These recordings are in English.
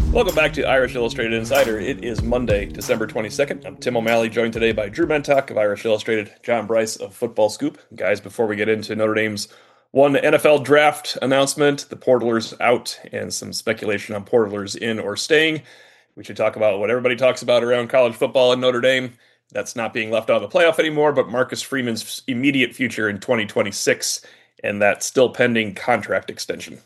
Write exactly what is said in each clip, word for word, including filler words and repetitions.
Welcome back to Irish Illustrated Insider. It is Monday, December twenty-second. I'm Tim O'Malley, joined today by Drew Mentok of Irish Illustrated, John Bryce of Football Scoop. Guys, before we get into Notre Dame's one N F L draft announcement, the portalers out, and some speculation on portalers in or staying, we should talk about what everybody talks about around college football in Notre Dame. That's not being left out of the playoff anymore, but Marcus Freeman's immediate future in twenty twenty-six and that still pending contract extension.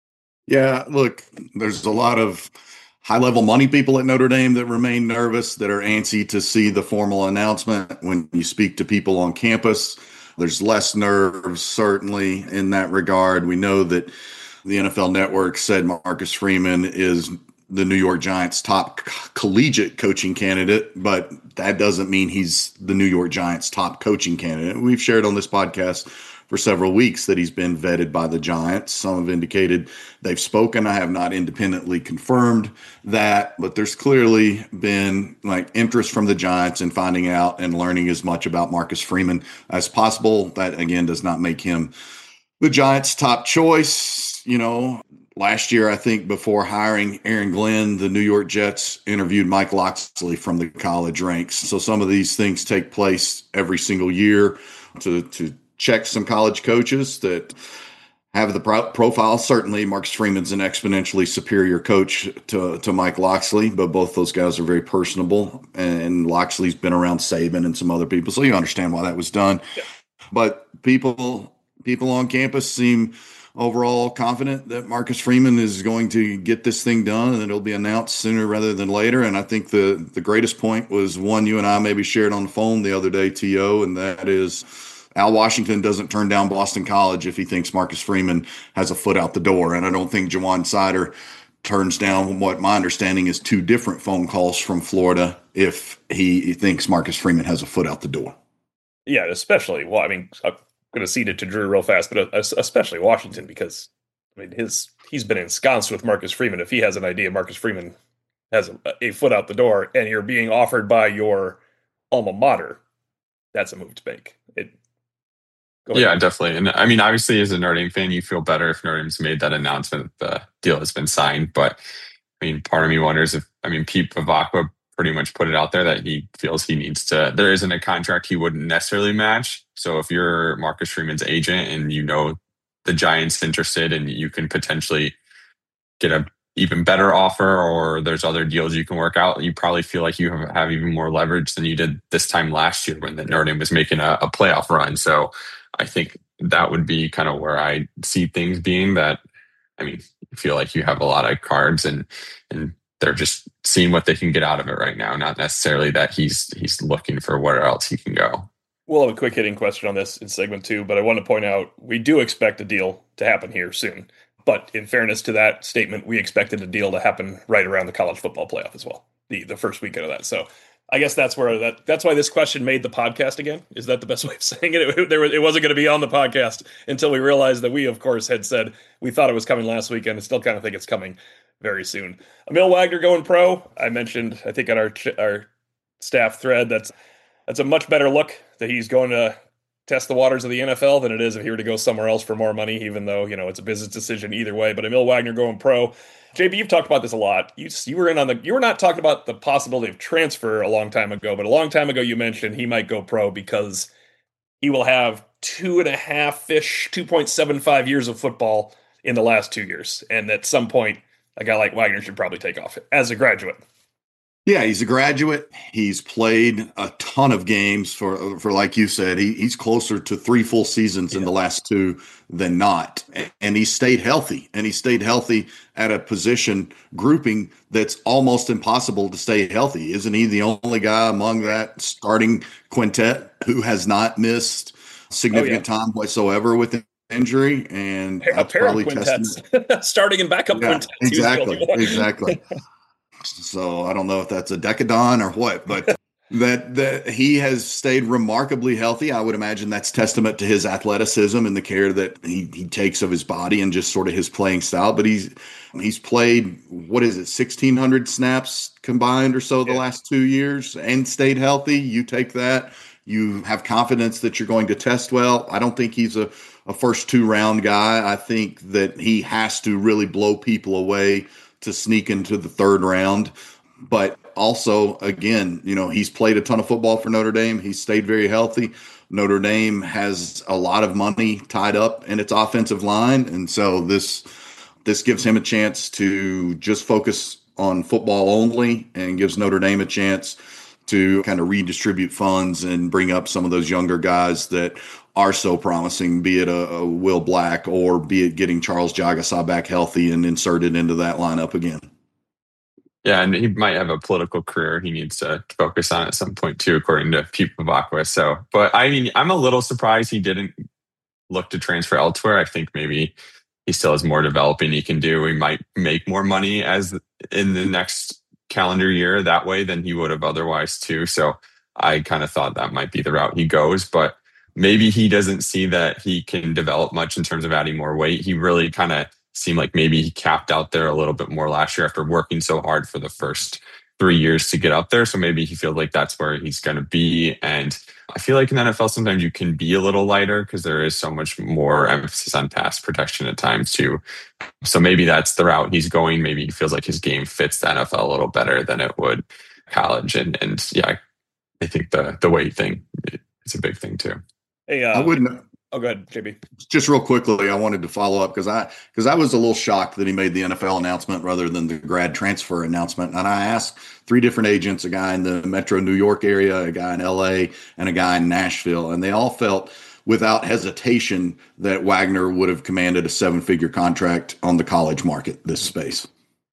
Yeah, look, there's a lot of high-level money people at Notre Dame that remain nervous, that are antsy to see the formal announcement. When you speak to people on campus, there's less nerves, certainly, in that regard. We know that the N F L Network said Marcus Freeman is the New York Giants' top collegiate coaching candidate, but that doesn't mean he's the New York Giants' top coaching candidate. We've shared on this podcast for several weeks that he's been vetted by the Giants. Some have indicated they've spoken. I have not independently confirmed that, but there's clearly been like interest from the Giants in finding out and learning as much about Marcus Freeman as possible. That, again, does not make him the Giants' top choice. You know, last year, I think before hiring Aaron Glenn, the New York Jets interviewed Mike Locksley from the college ranks. So some of these things take place every single year to, to check some college coaches that have the pro- profile. Certainly, Marcus Freeman's an exponentially superior coach to, to Mike Locksley, but both those guys are very personable. And Locksley's been around Saban and some other people, so you understand why that was done. Yeah. But people people on campus seem overall confident that Marcus Freeman is going to get this thing done and it'll be announced sooner rather than later. And I think the the greatest point was one you and I maybe shared on the phone the other day, T O, and that is Al Washington doesn't turn down Boston College if he thinks Marcus Freeman has a foot out the door. And I don't think Jawan Sider turns down what my understanding is two different phone calls from Florida if he thinks Marcus Freeman has a foot out the door. Yeah, especially, well, I mean, I'm going to cede it to Drew real fast, but especially Washington, because I mean, his he's been ensconced with Marcus Freeman. If he has an idea Marcus Freeman has a, a foot out the door and you're being offered by your alma mater, that's a move to make. It Yeah, definitely. And I mean, obviously, as a Notre Dame fan, you feel better if Notre Dame's made that announcement that the deal has been signed. But I mean, part of me wonders if, I mean, Pete Pavakwa pretty much put it out there that he feels he needs to, there isn't a contract he wouldn't necessarily match. So if you're Marcus Freeman's agent and you know the Giants interested and you can potentially get a even better offer or there's other deals you can work out, you probably feel like you have, have even more leverage than you did this time last year when the Notre Dame was making a, a playoff run. So I think that would be kind of where I see things being that, I mean, you feel like you have a lot of cards and and they're just seeing what they can get out of it right now, not necessarily that he's he's looking for where else he can go. We'll have a quick hitting question on this in segment two, but I want to point out we do expect a deal to happen here soon. But in fairness to that statement, we expected a deal to happen right around the college football playoff as well, the the first weekend of that. So I guess that's where that that's why this question made the podcast again. Is that the best way of saying it? It, there was, it wasn't going to be on the podcast until we realized that we, of course, had said we thought it was coming last weekend and still kind of think it's coming very soon. Emil Wagner going pro. I mentioned, I think on our our staff thread, that's that's a much better look that he's going to test the waters of the N F L than it is if he were to go somewhere else for more money, even though, you know, it's a business decision either way. But Emil Wagner going pro. J B, you've talked about this a lot. You you were in on the you were not talking about the possibility of transfer a long time ago, but a long time ago you mentioned he might go pro because he will have two and a half ish, two point seven five years of football in the last two years, and at some point, a guy like Wagner should probably take off as a graduate. Yeah, he's a graduate. He's played a ton of games for, for like you said, he, he's closer to three full seasons yeah. in the last two than not. And he stayed healthy, and he stayed healthy at a position grouping that's almost impossible to stay healthy. Isn't he the only guy among that starting quintet who has not missed significant oh, yeah. time whatsoever with injury? And a that's pair probably of quintets, starting and backup yeah, quintets. Exactly, exactly. So I don't know if that's a decadon or what, but that that he has stayed remarkably healthy. I would imagine that's testament to his athleticism and the care that he, he takes of his body and just sort of his playing style. But he's he's played, what is it, sixteen hundred snaps combined or so the yeah. last two years and stayed healthy. You take that. You have confidence that you're going to test well. I don't think he's a, a first two round guy. I think that he has to really blow people away to sneak into the third round. But also, again, you know, he's played a ton of football for Notre Dame. He's stayed very healthy. Notre Dame has a lot of money tied up in its offensive line. And so this this gives him a chance to just focus on football only and gives Notre Dame a chance to kind of redistribute funds and bring up some of those younger guys that are so promising, be it a, a Will Black or be it getting Charles Jagasaw back healthy and inserted into that lineup again. Yeah, and he might have a political career he needs to focus on at some point too, according to Pete Bavacqua. So, but I mean, I'm a little surprised he didn't look to transfer elsewhere. I think maybe he still has more developing he can do. He might make more money as in the next calendar year that way than he would have otherwise too. So I kind of thought that might be the route he goes, but maybe he doesn't see that he can develop much in terms of adding more weight. He really kind of seemed like maybe he capped out there a little bit more last year after working so hard for the first three years to get up there. So maybe he feels like that's where he's going to be. And I feel like in the N F L, sometimes you can be a little lighter because there is so much more emphasis on pass protection at times too. So maybe that's the route he's going. Maybe he feels like his game fits the N F L a little better than it would college. And, and yeah, I think the, the weight thing is a big thing too. Hey, uh, I wouldn't. Oh, go ahead, J B. Just real quickly, I wanted to follow up because I because I was a little shocked that he made the N F L announcement rather than the grad transfer announcement. And I asked three different agents, a guy in the Metro New York area, a guy in L A, and a guy in Nashville, and they all felt without hesitation that Wagner would have commanded a seven-figure contract on the college market this space.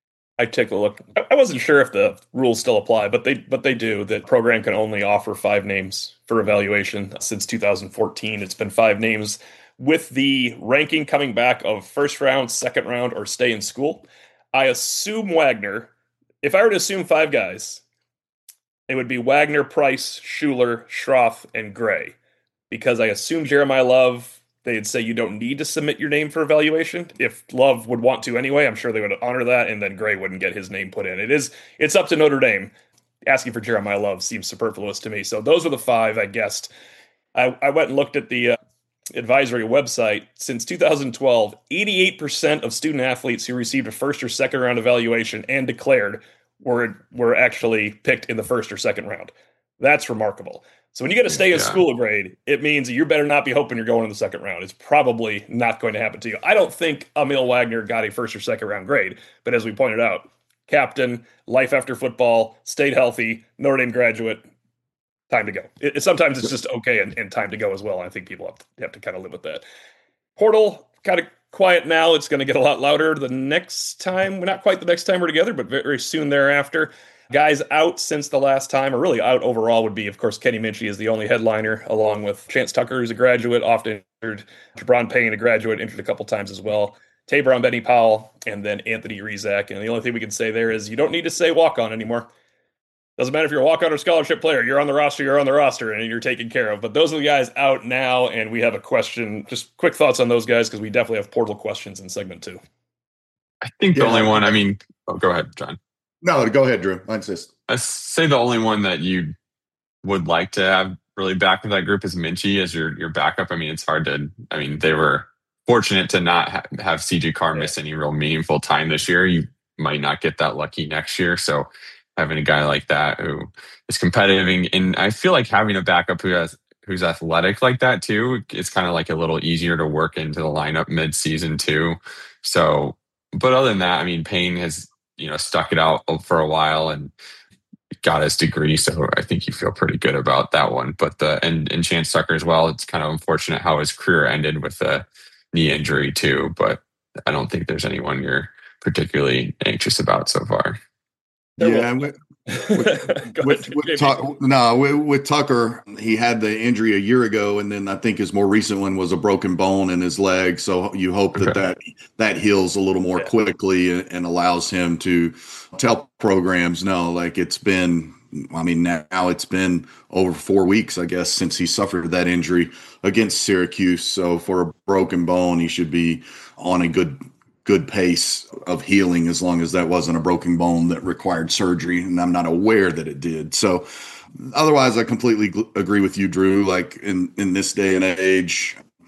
I take a look. I wasn't sure if the rules still apply, but they but they do. The program can only offer five names for evaluation. Since two thousand fourteen, it's been five names, with the ranking coming back of first round, second round, or stay in school. I assume Wagner, if I were to assume five guys, it would be Wagner, Price, Schuler, Schroth, and Gray. Because I assume Jeremiah Love, they'd say you don't need to submit your name for evaluation. If Love would want to anyway, I'm sure they would honor that, and then Gray wouldn't get his name put in. It is, it's up to Notre Dame. Asking for Jeremiah Love seems superfluous to me. So those were the five I guessed. I, I went and looked at the uh, advisory website. Since two thousand twelve, eighty-eight percent of student athletes who received a first or second round evaluation and declared were were actually picked in the first or second round. That's remarkable. So when you get a stay in Yeah. school grade, it means you better not be hoping you're going in the second round. It's probably not going to happen to you. I don't think Emil Wagner got a first or second round grade, but as we pointed out, captain, life after football, stayed healthy, Notre Dame graduate, time to go. It, it, sometimes it's just okay and, and time to go as well. I think people have to, have to kind of live with that. Portal, kind of quiet now. It's going to get a lot louder the next time. Well, not quite the next time we're together, but very soon thereafter. Guys out since the last time, or really out overall, would be, of course, Kenny Minchie is the only headliner, along with Chance Tucker, who's a graduate, often injured. Jabron Payne, a graduate, injured a couple times as well. Tabor on Benny Powell, and then Anthony Rizak. And the only thing we can say there is you don't need to say walk-on anymore. Doesn't matter if you're a walk-on or scholarship player. You're on the roster, you're on the roster, and you're taken care of. But those are the guys out now, and we have a question. Just quick thoughts on those guys, because we definitely have portal questions in segment two. I think the Yeah. only one, I mean, oh, go ahead, John. No, go ahead, Drew. I insist. I say the only one that you would like to have really back of that group is Minchie as your your backup. I mean, it's hard to. I mean, they were fortunate to not ha- have C J Carr miss any real meaningful time this year. You might not get that lucky next year. So having a guy like that who is competitive, and, and I feel like having a backup who has who's athletic like that too, it's kind of like a little easier to work into the lineup mid-season too. So, but other than that, I mean, Payne has you know stuck it out for a while and got his degree, so I think you feel pretty good about that one. But the and, and Chance Tucker as well, it's kind of unfortunate how his career ended with a knee injury too, but I don't think there's anyone you're particularly anxious about so far. Yeah, with, with, with, with Tuck, no, with, with Tucker, he had the injury a year ago, and then I think his more recent one was a broken bone in his leg. So you hope that Okay. that, that heals a little more Yeah. quickly and, and allows him to tell programs, no, like it's been, I mean, now it's been over four weeks, I guess, since he suffered that injury against Syracuse. So for a broken bone, he should be on a good good pace of healing, as long as that wasn't a broken bone that required surgery. And I'm not aware that it did. So otherwise, I completely gl- agree with you, Drew. Like in, in this day and age,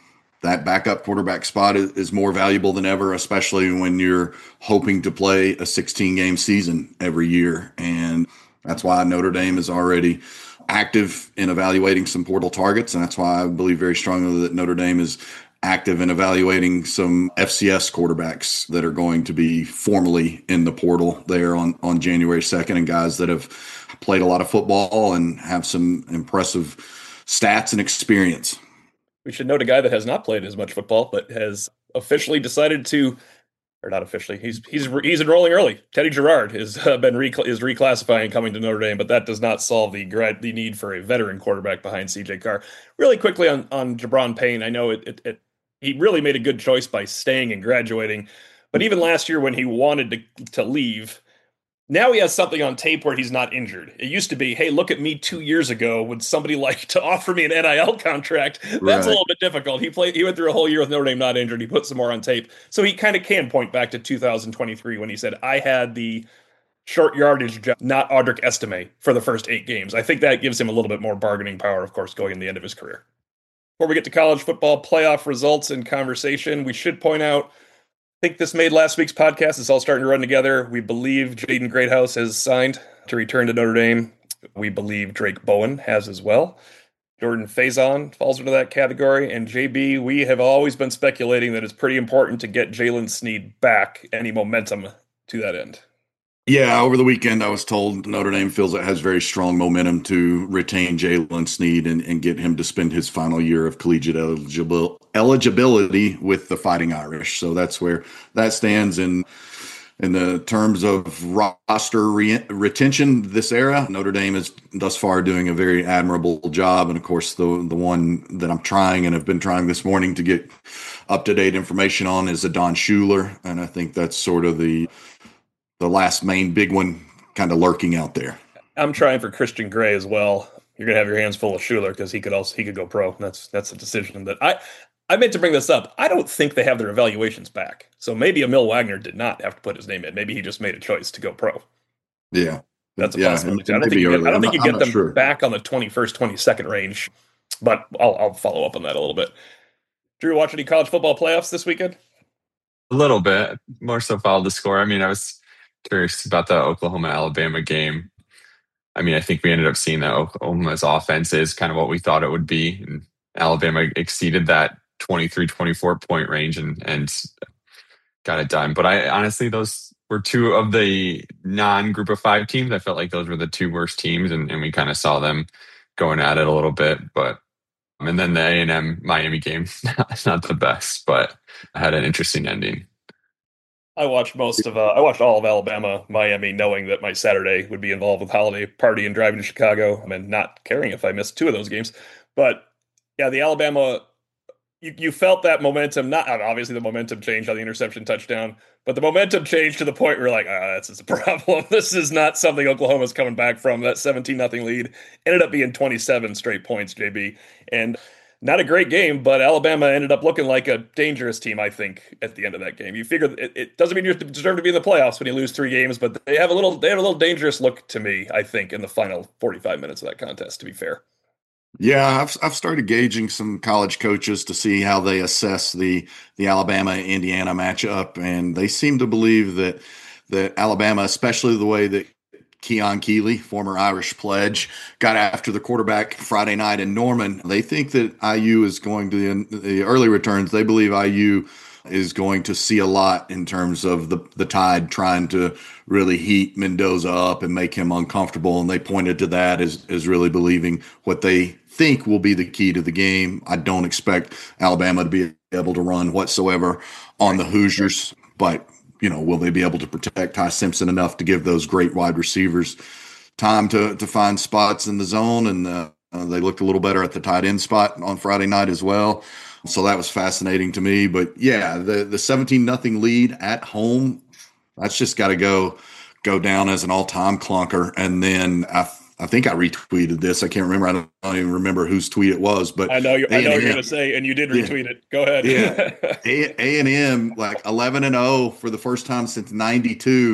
that backup quarterback spot is, is more valuable than ever, especially when you're hoping to play a sixteen game season every year. And that's why Notre Dame is already active in evaluating some portal targets. And that's why I believe very strongly that Notre Dame is active in evaluating some F C S quarterbacks that are going to be formally in the portal there on, on January second, and guys that have played a lot of football and have some impressive stats and experience. We should note a guy that has not played as much football, but has officially decided to, or not officially, he's he's he's enrolling early. Teddy Gerard has uh, been re- is reclassifying coming to Notre Dame, but that does not solve the grad- the need for a veteran quarterback behind C J Carr. Really quickly on on Jabron Payne, I know it, it, it he really made a good choice by staying and graduating, but even last year when he wanted to to leave, now he has something on tape where he's not injured. It used to be, hey, look at me two years ago. Would somebody like to offer me an N I L contract? That's right. A little bit difficult. He played. He went through a whole year with Notre Dame not injured. He put some more on tape. So he kind of can point back to two thousand twenty-three when he said, I had the short yardage job, not Audric Estime, for the first eight games. I think that gives him a little bit more bargaining power, of course, going in the end of his career. Before we get to college football playoff results and conversation, we should point out, I think this made last week's podcast. It's all starting to run together. We believe Jaden Greathouse has signed to return to Notre Dame. We believe Drake Bowen has as well. Jordan Faison falls into that category. And J B, we have always been speculating that it's pretty important to get Jalen Sneed back, any momentum to that end. Yeah, over the weekend, I was told Notre Dame feels it has very strong momentum to retain Jalen Sneed and, and get him to spend his final year of collegiate eligible, eligibility with the Fighting Irish. So that's where that stands in in the terms of roster re- retention this era. Notre Dame is thus far doing a very admirable job. And, of course, the the one that I'm trying and have been trying this morning to get up-to-date information on is Adon Shuler. And I think that's sort of the – the last main big one kind of lurking out there. I'm trying for Christian Gray as well. You're gonna have your hands full of Schuler because he could also he could go pro. That's that's a decision that I I meant to bring this up. I don't think they have their evaluations back. So maybe Emil Wagner did not have to put his name in. Maybe he just made a choice to go pro. Yeah, that's a yeah, possibility. I don't think you get, I don't think you get them sure. back on the twenty-first, twenty-second range, but I'll I'll follow up on that a little bit. Drew, watch any college football playoffs this weekend? A little bit, more so followed the score. I mean, I was curious about the Oklahoma-Alabama game. I mean, I think we ended up seeing that Oklahoma's offense is kind of what we thought it would be. And Alabama exceeded that twenty-three, twenty-four point range and, and got it done. But I honestly, those were two of the non-group of five teams. I felt like those were the two worst teams, and, and we kind of saw them going at it a little bit. But and then the A and M Miami game, not the best, but had an interesting ending. I watched most of, uh, I watched all of Alabama, Miami, knowing that my Saturday would be involved with holiday party and driving to Chicago, and not caring if I missed two of those games. But yeah, the Alabama, you, you felt that momentum, not obviously the momentum changed on the interception touchdown, but the momentum changed to the point where you're like, ah, that's a problem. This is not something Oklahoma's coming back from. That seventeen nothing lead ended up being twenty-seven straight points, J B. And not a great game, but Alabama ended up looking like a dangerous team, I think, at the end of that game. You figure it, it doesn't mean you deserve to be in the playoffs when you lose three games, but they have a little they have a little dangerous look to me, I think, in the final forty-five minutes of that contest, to be fair. Yeah, I've I've started gauging some college coaches to see how they assess the the Alabama-Indiana matchup, and they seem to believe that that Alabama, especially the way that Keon Keeley, former Irish pledge, got after the quarterback Friday night in Norman. They think that I U is going to, in the early returns, they believe I U is going to see a lot in terms of the, the Tide trying to really heat Mendoza up and make him uncomfortable. And they pointed to that as, as really believing what they think will be the key to the game. I don't expect Alabama to be able to run whatsoever on the Hoosiers, but you know, will they be able to protect Ty Simpson enough to give those great wide receivers time to to find spots in the zone? And uh, uh, they looked a little better at the tight end spot on Friday night as well. So that was fascinating to me. But yeah, the the seventeen nothing lead at home, that's just got to go go down as an all time clunker. And then I I think I retweeted this. I can't remember. I don't, I don't even remember whose tweet it was. But I know you. I know you're going to say, and you did retweet yeah, it. Go ahead. Yeah, A and M like eleven and zero for the first time since ninety-two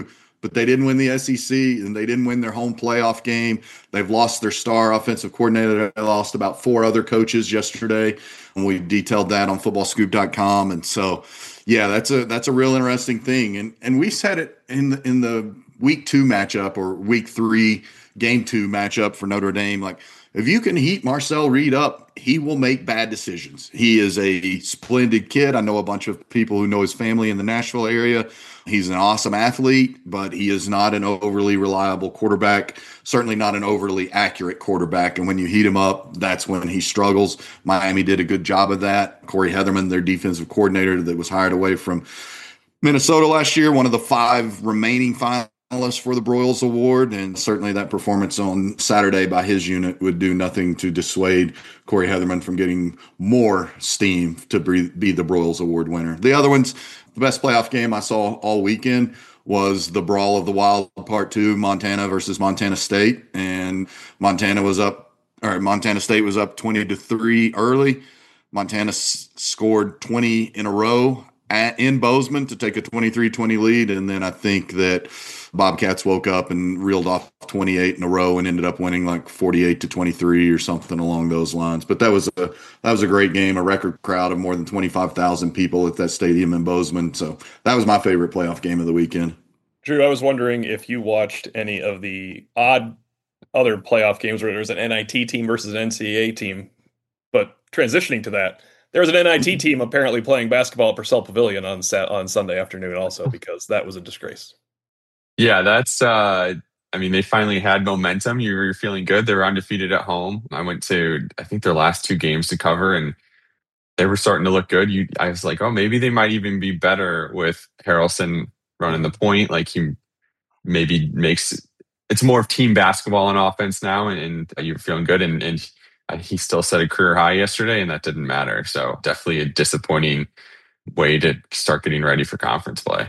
but they didn't win the S E C and they didn't win their home playoff game. They've lost their star offensive coordinator. They lost about four other coaches yesterday, and we detailed that on football scoop dot com. And so, yeah, that's a that's a real interesting thing. And and we said it in the, in the week two matchup or week three game two matchup for Notre Dame, like, if you can heat Marcel Reed up, he will make bad decisions. He is a splendid kid. I know a bunch of people who know his family in the Nashville area. He's an awesome athlete, but he is not an overly reliable quarterback, certainly not an overly accurate quarterback. And when you heat him up, that's when he struggles. Miami did a good job of that. Corey Heatherman, their defensive coordinator that was hired away from Minnesota last year, one of the five remaining finalists for the Broyles Award, and certainly that performance on Saturday by his unit would do nothing to dissuade Corey Heatherman from getting more steam to be the Broyles Award winner. The other ones, the best playoff game I saw all weekend was the Brawl of the Wild Part Two, Montana versus Montana State, and Montana was up, or Montana State was up twenty to three early. Montana s- scored twenty in a row at, in Bozeman to take a twenty-three twenty lead, and then I think that Bobcats woke up and reeled off twenty-eight in a row and ended up winning like forty-eight to twenty-three or something along those lines. But that was a that was a great game, a record crowd of more than twenty-five thousand people at that stadium in Bozeman. So that was my favorite playoff game of the weekend. Drew, I was wondering if you watched any of the odd other playoff games where there was an N I T team versus an N C double A team. But transitioning to that, there was an N I T team apparently playing basketball at Purcell Pavilion on Sat- on Sunday afternoon also, because that was a disgrace. Yeah, that's, uh, I mean, they finally had momentum. You were feeling good. They were undefeated at home. I went to, I think, their last two games to cover, and they were starting to look good. You, I was like, oh, maybe they might even be better with Harrelson running the point. Like, he maybe makes, it's more of team basketball on offense now, and, and you're feeling good. And, and he still set a career high yesterday, and that didn't matter. So definitely a disappointing way to start getting ready for conference play.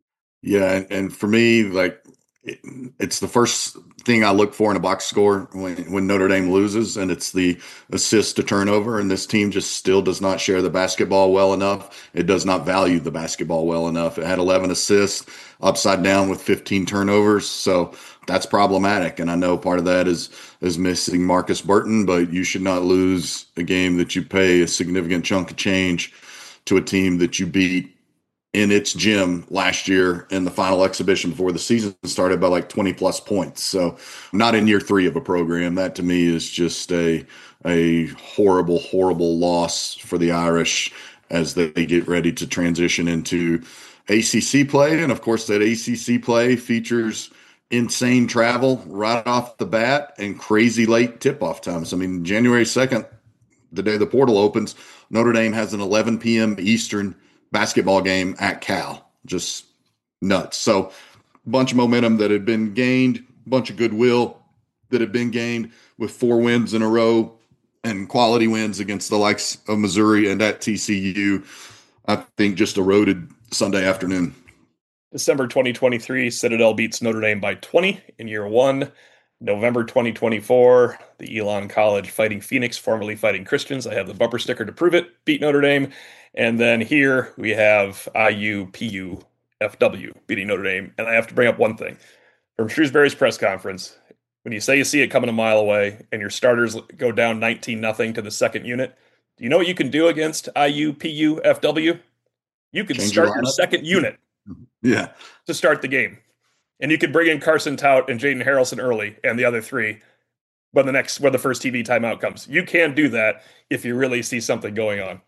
Yeah, and, and for me, like, it, it's the first thing I look for in a box score when, when Notre Dame loses, and it's the assist to turnover. And this team just still does not share the basketball well enough. It does not value the basketball well enough. It had eleven assists, upside down with fifteen turnovers. So that's problematic. And I know part of that is is missing Marcus Burton, but you should not lose a game that you pay a significant chunk of change to a team that you beat in its gym last year in the final exhibition before the season started by like twenty plus points. So not in year three of a program. That to me is just a, a horrible, horrible loss for the Irish as they get ready to transition into A C C play. And of course that A C C play features insane travel right off the bat and crazy late tip-off times. I mean, January second, the day the portal opens, Notre Dame has an eleven p.m. Eastern basketball game at Cal. Just nuts. So a bunch of momentum that had been gained, a bunch of goodwill that had been gained with four wins in a row and quality wins against the likes of Missouri and at T C U, I think just eroded Sunday afternoon. December twenty twenty-three, Citadel beats Notre Dame by twenty in year one. November twenty twenty-four, the Elon College Fighting Phoenix, formerly Fighting Christians, I have the bumper sticker to prove it, beat Notre Dame. And then here we have I U P U F W beating Notre Dame. And I have to bring up one thing. From Shrewsbury's press conference, when you say you see it coming a mile away and your starters go down nineteen nothing to the second unit, do you know what you can do against I U P U F W? You can Change start your your second unit Yeah. to start the game. And you could bring in Carson Tout and Jaden Harrelson early and the other three when the next when the first T V timeout comes. You can do that if you really see something going on.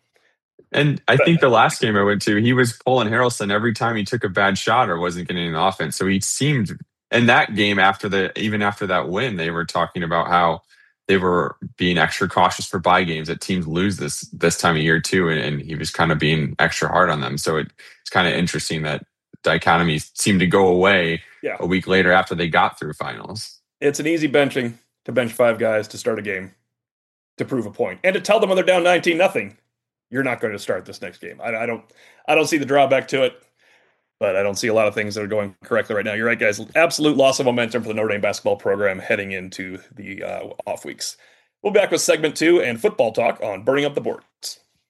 And I think the last game I went to, he was pulling Harrelson every time he took a bad shot or wasn't getting an offense. So he seemed, in that game after the, even after that win, they were talking about how they were being extra cautious for bye games, that teams lose this this time of year too. And, and he was kind of being extra hard on them. So it, it's kind of interesting that dichotomy seemed to go away yeah. a week later after they got through finals. It's an easy benching to bench five guys to start a game to prove a point and to tell them when they're down nineteen nothing. You're not going to start this next game. I, I don't I don't see the drawback to it, but I don't see a lot of things that are going correctly right now. You're right, guys. Absolute loss of momentum for the Notre Dame basketball program heading into the uh, off weeks. We'll be back with segment two and football talk on Burning Up the Boards.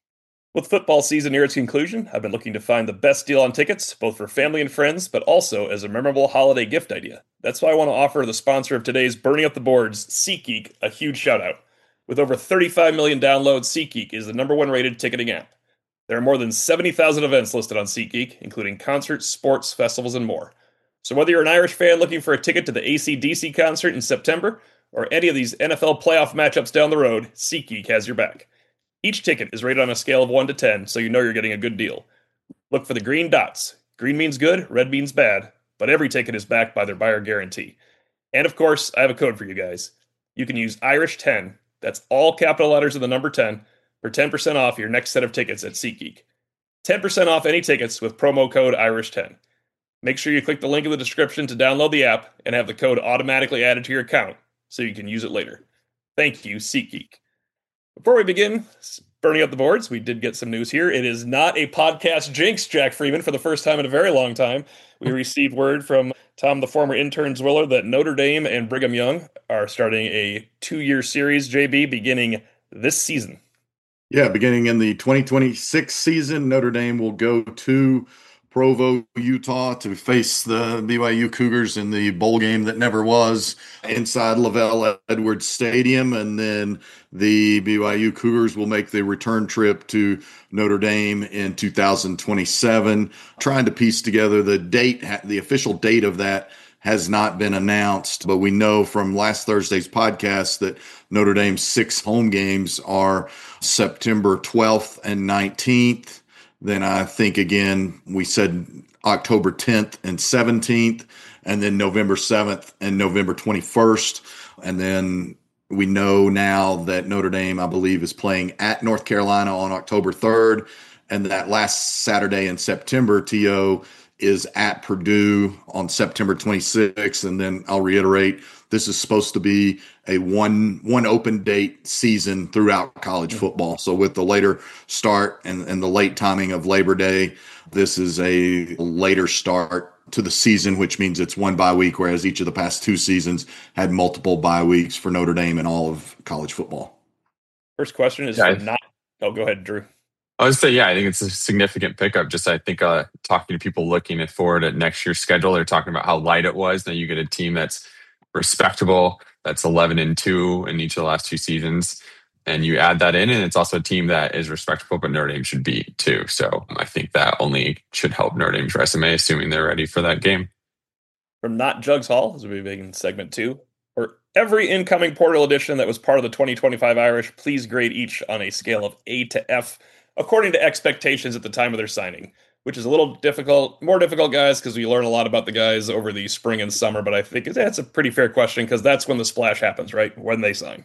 With football season near its conclusion, I've been looking to find the best deal on tickets, both for family and friends, but also as a memorable holiday gift idea. That's why I want to offer the sponsor of today's Burning Up the Boards, SeatGeek, a huge shout out. With over thirty-five million downloads, SeatGeek is the number one rated ticketing app. There are more than seventy thousand events listed on SeatGeek, including concerts, sports, festivals, and more. So whether you're an Irish fan looking for a ticket to the A C D C concert in September, or any of these N F L playoff matchups down the road, SeatGeek has your back. Each ticket is rated on a scale of one to ten, so you know you're getting a good deal. Look for the green dots. Green means good, red means bad, but every ticket is backed by their buyer guarantee. And of course, I have a code for you guys. You can use Irish ten, that's all capital letters of the number ten, for ten percent off your next set of tickets at SeatGeek. ten percent off any tickets with promo code Irish ten. Make sure you click the link in the description to download the app and have the code automatically added to your account so you can use it later. Thank you, SeatGeek. Before we begin burning up the boards, we did get some news here. It is not a podcast jinx, Jack Freeman, for the first time in a very long time. We received word from Tom, the former intern Zwiller, that Notre Dame and Brigham Young are starting a two-year series, J B, beginning this season. Yeah, beginning in the twenty twenty-six season, Notre Dame will go to Provo, Utah to face the B Y U Cougars in the bowl game that never was inside Lavelle Edwards Stadium. And then the B Y U Cougars will make the return trip to Notre Dame in two thousand twenty-seven. Trying to piece together the date, the official date of that has not been announced, but we know from last Thursday's podcast that Notre Dame's six home games are September twelfth and nineteenth. Then I think, again, we said October tenth and seventeenth, and then November seventh and November twenty-first. And then we know now that Notre Dame, I believe, is playing at North Carolina on October third. And that last Saturday in September, T O is at Purdue on September twenty-sixth. And then I'll reiterate, this is supposed to be a one one open date season throughout college football. So with the later start and, and the late timing of Labor Day, this is a later start to the season, which means it's one bye week, whereas each of the past two seasons had multiple bye weeks for Notre Dame and all of college football. First question is yeah, not – oh, go ahead, Drew. I would say, yeah, I think it's a significant pickup. Just I think uh, talking to people looking forward at next year's schedule, they're talking about how light it was. Now you get a team that's respectable, that's eleven and two in each of the last two seasons, and you add that in, and it's also a team that is respectable, but Notre Dame should beat too. So I think that only should help Notre Dame's resume, assuming they're ready for that game. From Not Jugs Hall, as we begin segment two, for every incoming portal edition that was part of the twenty twenty-five Irish, please grade each on a scale of A to F, according to expectations at the time of their signing, which is a little difficult, more difficult, guys, because we learn a lot about the guys over the spring and summer, but I think that's a pretty fair question because that's when the splash happens, right? When they sign.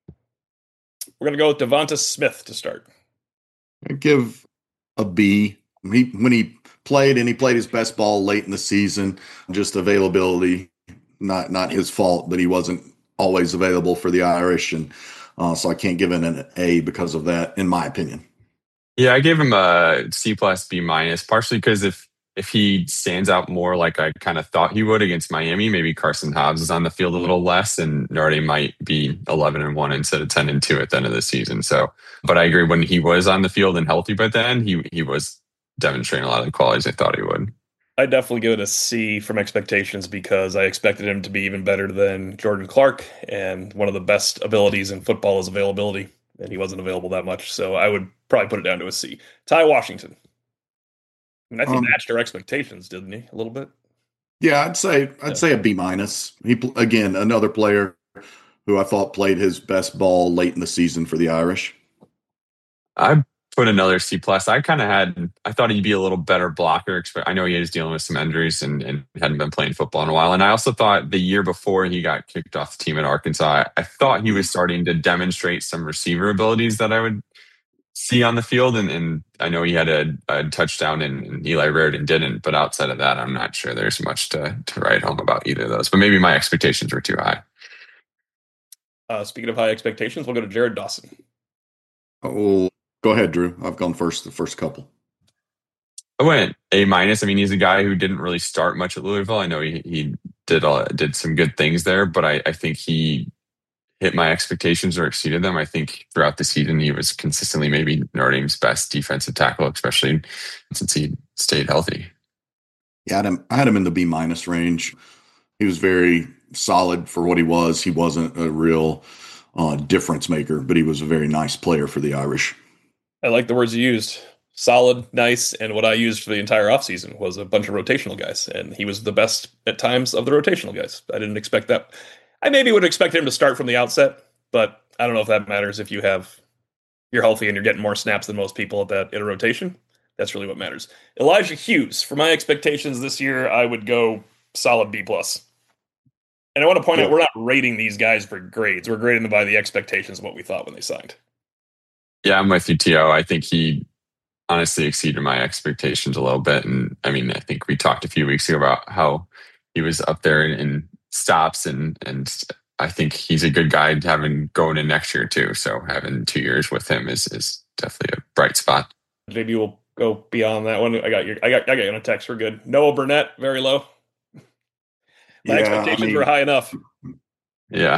We're going to go with Devonta Smith to start. I give a B. He, when he played, and he played his best ball late in the season, just availability, not not his fault, but he wasn't always available for the Irish, and uh, so I can't give it an A because of that, in my opinion. Yeah, I gave him a C plus B minus, partially because if if he stands out more like I kind of thought he would against Miami, maybe Carson Hobbs is on the field a little less, and Notre Dame might be eleven and one instead of ten and two at the end of the season. So, but I agree, when he was on the field and healthy by then, he he was demonstrating a lot of the qualities I thought he would. I definitely give it a C from expectations because I expected him to be even better than Jordan Clark, and one of the best abilities in football is availability. And he wasn't available that much, so I would probably put it down to a C. Ty Washington. I mean, I think um, he matched our expectations, didn't he? A little bit. Yeah, I'd say I'd yeah. say a B minus. He again another player who I thought played his best ball late in the season for the Irish. I put another C plus. I kind of had I thought he'd be a little better blocker. I know he is dealing with some injuries and, and hadn't been playing football in a while. And I also thought the year before he got kicked off the team at Arkansas, I, I thought he was starting to demonstrate some receiver abilities that I would see on the field. And, and I know he had a, a touchdown and, and Eli Raridon didn't. But outside of that, I'm not sure there's much to, to write home about either of those. But maybe my expectations were too high. Uh, speaking of high expectations, we'll go to Jared Dawson. Oh, go ahead, Drew. I've gone first the first couple. I went A minus. I mean, he's a guy who didn't really start much at Louisville. I know he he did uh, did some good things there, but I, I think he hit my expectations or exceeded them. I think throughout the season, he was consistently maybe Notre Dame's best defensive tackle, especially since he stayed healthy. Yeah, I had him, I had him in the B minus range. He was very solid for what he was. He wasn't a real uh, difference maker, but he was a very nice player for the Irish. I like the words you used. Solid, nice, and what I used for the entire offseason was a bunch of rotational guys, and he was the best at times of the rotational guys. I didn't expect that. I maybe would expect him to start from the outset, but I don't know if that matters if you have you're healthy and you're getting more snaps than most people at that in a rotation. That's really what matters. Elijah Hughes, for my expectations this year, I would go solid B plus. And I want to point yeah. out we're not rating these guys for grades. We're grading them by the expectations of what we thought when they signed. Yeah, I'm with you, T O. I think he honestly exceeded my expectations a little bit. And I mean, I think we talked a few weeks ago about how he was up there in, in stops, and and I think he's a good guy having going in next year too. So having two years with him is is definitely a bright spot. Maybe we'll go beyond that one. I got your I got I got you on a text. We're good. Noah Burnett, very low. My yeah, expectations I mean, were high enough. Yeah.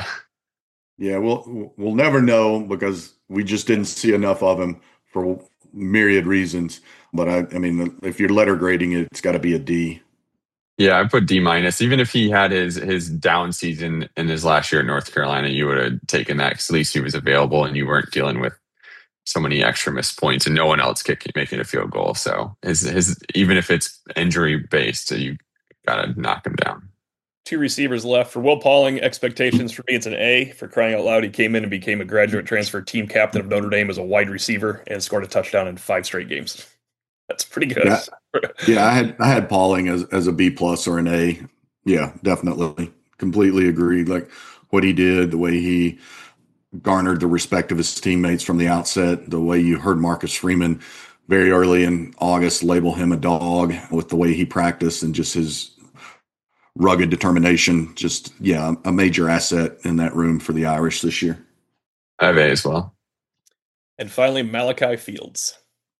Yeah, we'll we'll never know because we just didn't see enough of him for myriad reasons. But I, I mean, if you're letter grading it, it's got to be a D. Yeah, I put D minus. Even if he had his his down season in his last year at North Carolina, you would have taken that because at least he was available and you weren't dealing with so many extra missed points and no one else kicking making a field goal. So his his even if it's injury based, you gotta knock him down. Two receivers left. For Will Pauling, expectations for me, it's an A. For crying out loud, he came in and became a graduate transfer team captain of Notre Dame as a wide receiver and scored a touchdown in five straight games. That's pretty good. Yeah, yeah I had I had Pauling as, as a B plus or an A. Yeah, definitely. Completely agreed. Like what he did, the way he garnered the respect of his teammates from the outset, the way you heard Marcus Freeman very early in August label him a dog with the way he practiced and just his rugged determination. Just, yeah, a major asset in that room for the Irish this year. I have A as well. And finally, Malachi Fields.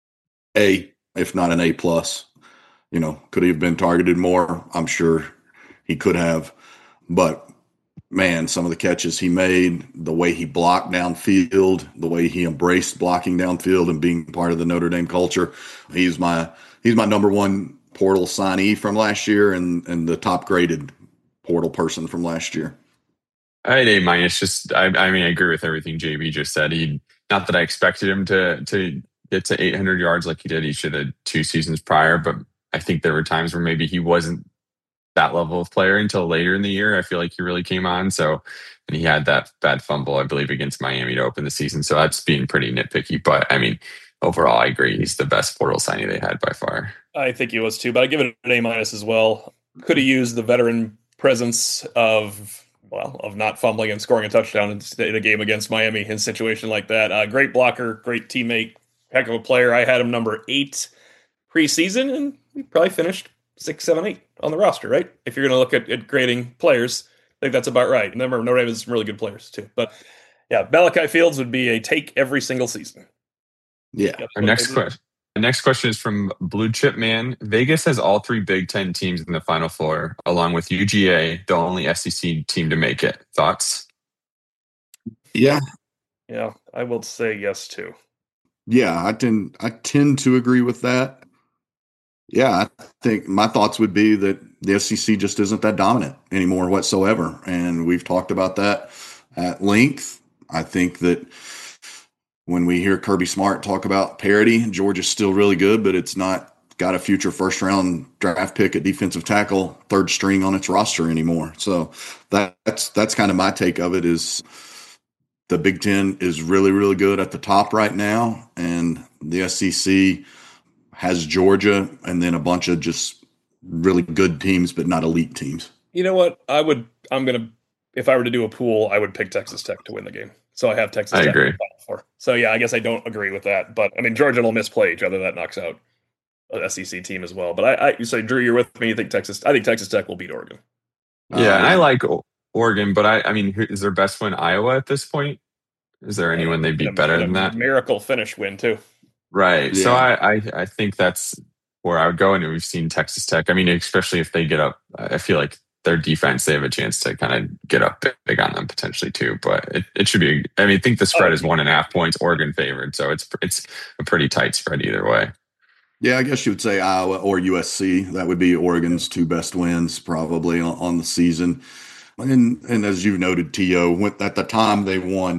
A, if not an A plus. You know, could he have been targeted more? I'm sure he could have. But, man, some of the catches he made, the way he blocked downfield, the way he embraced blocking downfield and being part of the Notre Dame culture, he's my he's my number one portal signee from last year and, and the top graded portal person from last year. I had A minus. Just, I, I mean, I agree with everything J B just said. He, not that I expected him to to get to eight hundred yards like he did each of the two seasons prior, but I think there were times where maybe he wasn't that level of player until later in the year. I feel like he really came on. So, and he had that bad fumble, I believe, against Miami to open the season. So that's being pretty nitpicky. But I mean, overall, I agree. He's the best portal signing they had by far. I think he was too, but I give it an A minus as well. Could have used the veteran presence of, well, of not fumbling and scoring a touchdown in a game against Miami in a situation like that. Uh, great blocker, great teammate, heck of a player. I had him number eight preseason, and we probably finished six, seven, eight on the roster, right? If you're going to look at, at grading players, I think that's about right. And remember, Notre Dame has some really good players too. But yeah, Malachi Fields would be a take every single season. Yeah. Our next question. The next question is from Blue Chip Man. Vegas has all three Big Ten teams in the Final Four, along with U G A, the only S E C team to make it. Thoughts? Yeah. Yeah, I will say yes too. Yeah, I tend I tend to agree with that. Yeah, I think my thoughts would be that the S E C just isn't that dominant anymore whatsoever. And we've talked about that at length. I think that when we hear Kirby Smart talk about parity, Georgia's still really good, but it's not got a future first round draft pick at defensive tackle, third string on its roster anymore. So that, that's that's kind of my take of it is the Big Ten is really, really good at the top right now. And the S E C has Georgia and then a bunch of just really good teams, but not elite teams. You know what? I would, I'm going to, if I were to do a pool, I would pick Texas Tech to win the game. So I have Texas I Tech. agree. For. So yeah, I guess I don't agree with that. But I mean, Georgia will misplay each other. That knocks out an S E C team as well. But I, I you say, Drew, you're with me. You think Texas, I think Texas Tech will beat Oregon. Yeah. Uh, and I like Oregon, but I, I mean, is their best win Iowa at this point? Is there anyone they beat better than that? Miracle finish win too. Right. Yeah. So I, I, I think that's where I would go. And we've seen Texas Tech. I mean, especially if they get up, I feel like their defense, they have a chance to kind of get up big on them potentially too. But it, it should be, I mean, I think the spread is one and a half points, Oregon favored. So it's, it's a pretty tight spread either way. Yeah, I guess you would say Iowa or U S C. That would be Oregon's two best wins probably on, on the season. And and as you noted, T O, went, at the time they won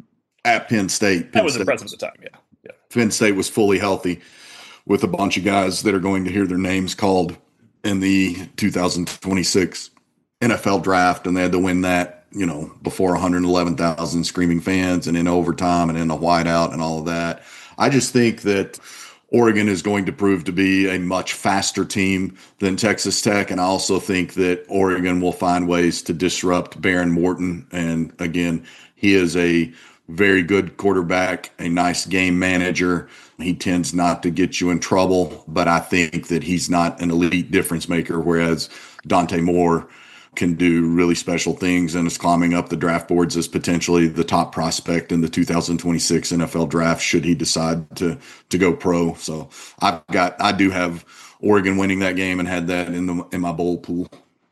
at Penn State. Penn That was State, impressive at the time, yeah. yeah. Penn State was fully healthy with a bunch of guys that are going to hear their names called in the two thousand twenty-six N F L draft, and they had to win that, you know, before one hundred eleven thousand screaming fans and in overtime and in a whiteout and all of that. I just think that Oregon is going to prove to be a much faster team than Texas Tech. And I also think that Oregon will find ways to disrupt Behren Morton. And again, he is a very good quarterback, a nice game manager. He tends not to get you in trouble, but I think that he's not an elite difference maker, whereas Dante Moore can do really special things and is climbing up the draft boards as potentially the top prospect in the two thousand twenty-six N F L draft should he decide to to go pro. So I've got I do have Oregon winning that game and had that in the in my bowl pool.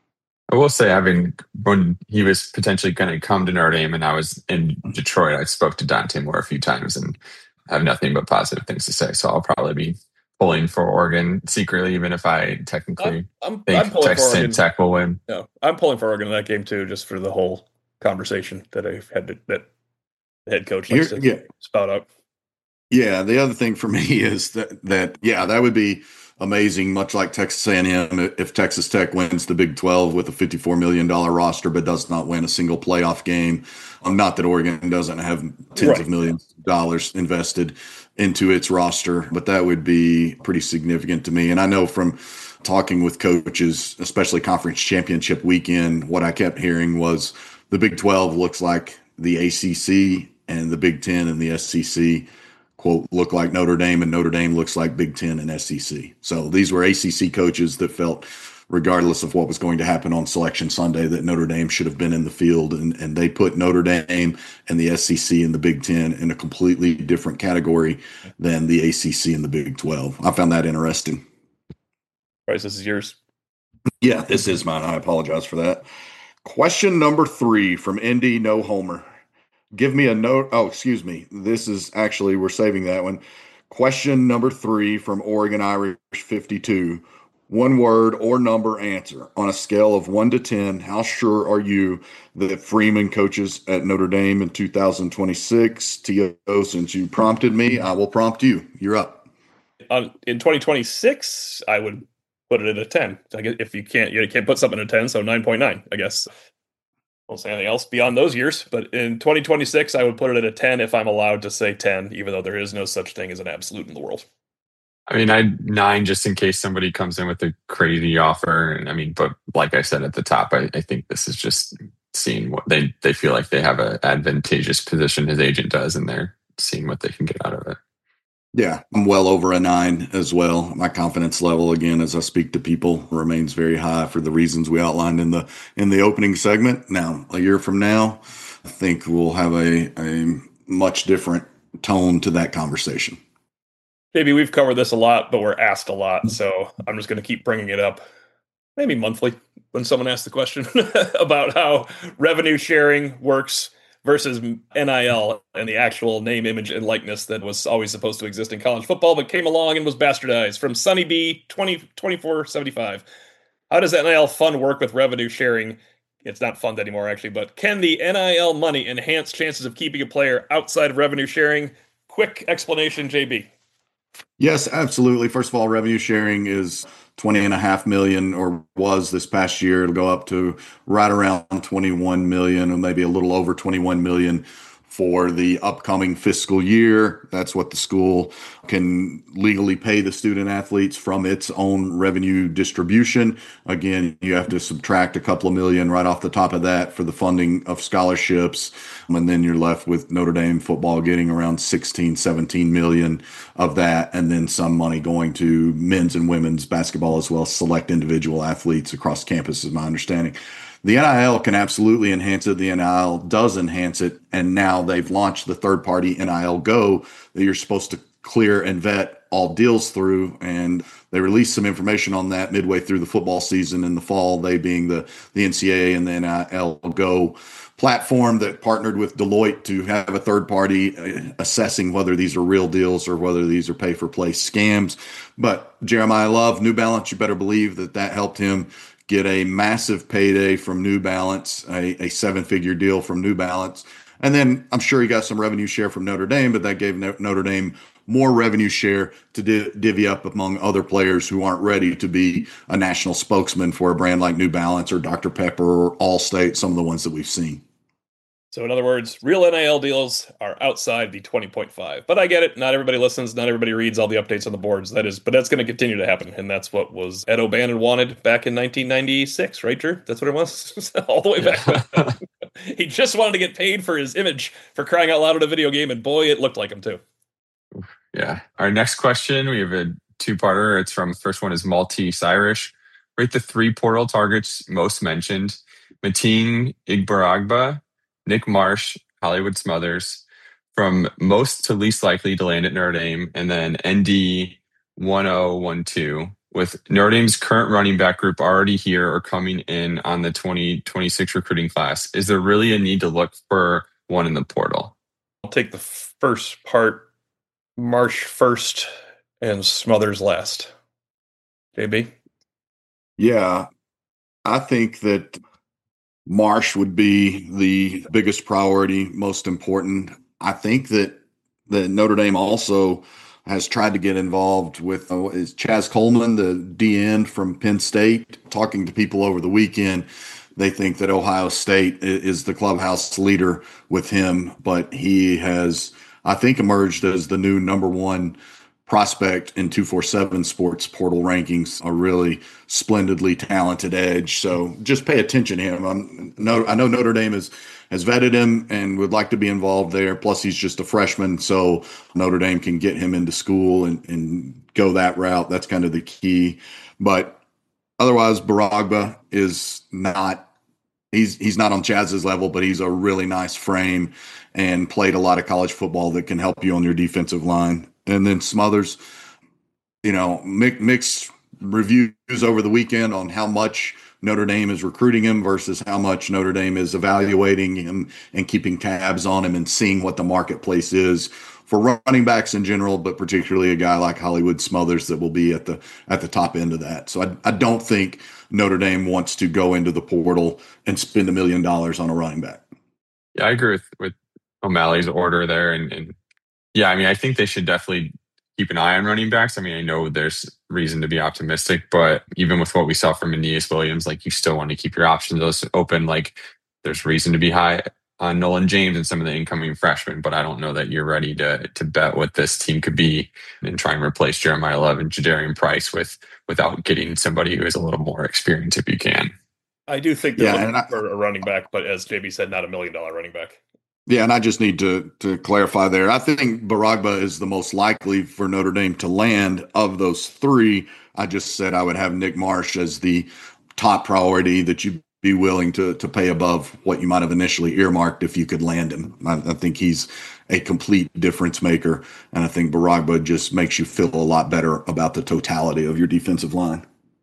I will say, having when he was potentially going to come to Notre Dame and I was in Detroit, I spoke to Dante Moore a few times and have nothing but positive things to say. So I'll probably be pulling for Oregon secretly, even if I technically I'm, I'm, think I'm pulling Texas for Oregon. Tech will win. No, I'm pulling for Oregon in that game too, just for the whole conversation that I've had to, that the head coach likes Here, to yeah. spout out. Yeah, the other thing for me is that that yeah, that would be amazing. Much like Texas A and M, if Texas Tech wins the Big twelve with a fifty-four million dollars roster, but does not win a single playoff game. Um, not that Oregon doesn't have tens Right. of millions of dollars invested into its roster, but that would be pretty significant to me. And I know from talking with coaches, especially conference championship weekend, what I kept hearing was the Big twelve looks like the A C C and the Big ten and the S E C, quote, look like Notre Dame, and Notre Dame looks like Big Ten and S E C. So these were A C C coaches that felt, regardless of what was going to happen on Selection Sunday, that Notre Dame should have been in the field. And, and they put Notre Dame and the S E C and the Big Ten in a completely different category than the A C C and the Big twelve. I found that interesting. Bryce, this is yours. Yeah, this is mine. I apologize for that. Question number three from Indy No Homer. Give me a note. Oh, excuse me. This is actually, we're saving that one. Question number three from Oregon Irish fifty-two. One word or number answer. On a scale of one to ten, how sure are you that Freeman coaches at Notre Dame in two thousand twenty-six? T O, since you prompted me, I will prompt you. You're up. Um, in twenty twenty-six, I would put it at a ten. I guess if you can't, you can't put something at a ten, so nine point nine, I guess. Won't say anything else beyond those years, but in twenty twenty-six, I would put it at a ten if I'm allowed to say ten, even though there is no such thing as an absolute in the world. I mean, I nine just in case somebody comes in with a crazy offer. And I mean, but like I said at the top, I, I think this is just seeing what they, they feel like they have an advantageous position, his agent does, and they're seeing what they can get out of it. Yeah, I'm well over a nine as well. My confidence level, again, as I speak to people, remains very high for the reasons we outlined in the in the opening segment. Now, a year from now, I think we'll have a, a much different tone to that conversation. Maybe we've covered this a lot, but we're asked a lot, so I'm just going to keep bringing it up, maybe monthly, when someone asks the question about how revenue sharing works versus N I L and the actual name, image, and likeness that was always supposed to exist in college football, but came along and was bastardized. From Sunny B, twenty twenty-four seventy-five. How does N I L fund work with revenue sharing? It's not fund anymore, actually, but can the N I L money enhance chances of keeping a player outside of revenue sharing? Quick explanation, J B. Yes, absolutely. First of all, revenue sharing is twenty and a half million, or was this past year. It'll go up to right around twenty-one million, or maybe a little over twenty-one million for the upcoming fiscal year. That's what the school can legally pay the student athletes from its own revenue distribution. Again, you have to subtract a couple of million right off the top of that for the funding of scholarships. And then you're left with Notre Dame football getting around sixteen, seventeen million of that. And then some money going to men's and women's basketball as well as select individual athletes across campus, is my understanding. The N I L can absolutely enhance it. The N I L does enhance it. And now they've launched the third-party N I L Go that you're supposed to clear and vet all deals through. And they released some information on that midway through the football season in the fall, they being the, the N C double A and the N I L Go platform that partnered with Deloitte to have a third party assessing whether these are real deals or whether these are pay for play scams. But Jeremiah Love, New Balance, you better believe that that helped him get a massive payday from New Balance, a, a seven figure deal from New Balance. And then I'm sure he got some revenue share from Notre Dame, but that gave Notre Dame more revenue share to div- divvy up among other players who aren't ready to be a national spokesman for a brand like New Balance or Doctor Pepper or Allstate, some of the ones that we've seen. So in other words, real N I L deals are outside the twenty point five. But I get it. Not everybody listens. Not everybody reads all the updates on the boards. That is, but that's going to continue to happen. And that's what was Ed O'Bannon wanted back in nineteen ninety-six, right, Drew? That's what it was? All the way back. He just wanted to get paid for his image for crying out loud in a video game. And boy, it looked like him too. Yeah. Our next question, we have a two-parter. It's from, first one is Maltese Irish. Rate the three portal targets most mentioned. Mateen Igbaragba, Nick Marsh, Hollywood Smothers, from most to least likely to land at Notre Dame, and then N D one oh one two, with Notre Dame's current running back group already here or coming in on the twenty twenty-six recruiting class. Is there really a need to look for one in the portal? I'll take the first part, Marsh first and Smothers last. J B? Yeah, I think that Marsh would be the biggest priority, most important. I think that that Notre Dame also has tried to get involved with uh, is Chaz Coleman, the D N from Penn State. Talking to people over the weekend, they think that Ohio State is the clubhouse leader with him, but he has, I think, emerged as the new number one prospect in two forty-seven Sports portal rankings, a really splendidly talented edge. So just pay attention to him. I'm, no, I know Notre Dame has, has vetted him and would like to be involved there. Plus, he's just a freshman, so Notre Dame can get him into school and, and go that route. That's kind of the key. But otherwise, Baragba is not he's he's not on Chaz's level, but he's a really nice frame and played a lot of college football that can help you on your defensive line. And then Smothers, you know, mixed reviews over the weekend on how much Notre Dame is recruiting him versus how much Notre Dame is evaluating him and keeping tabs on him and seeing what the marketplace is for running backs in general, but particularly a guy like Hollywood Smothers that will be at the at the top end of that. So I, I don't think Notre Dame wants to go into the portal and spend a million dollars on a running back. Yeah, I agree with, with O'Malley's order there. And, and yeah, I mean, I think they should definitely keep an eye on running backs. I mean, I know there's reason to be optimistic, but even with what we saw from Aeneas Williams, like you still want to keep your options open. Like there's reason to be high on Nolan James and some of the incoming freshmen, but I don't know that you're ready to to bet what this team could be and try and replace Jeremiah Love and Jadarian Price with without getting somebody who is a little more experienced if you can. I do think they're yeah, looking I, for a running back, but as J B said, not a million dollar running back. Yeah, and I just need to to clarify there. I think Baragba is the most likely for Notre Dame to land of those three. I just said I would have Nick Marsh as the top priority that you'd be willing to to pay above what you might have initially earmarked if you could land him. I, I think he's a complete difference maker, and I think Baragba just makes you feel a lot better about the totality of your defensive line.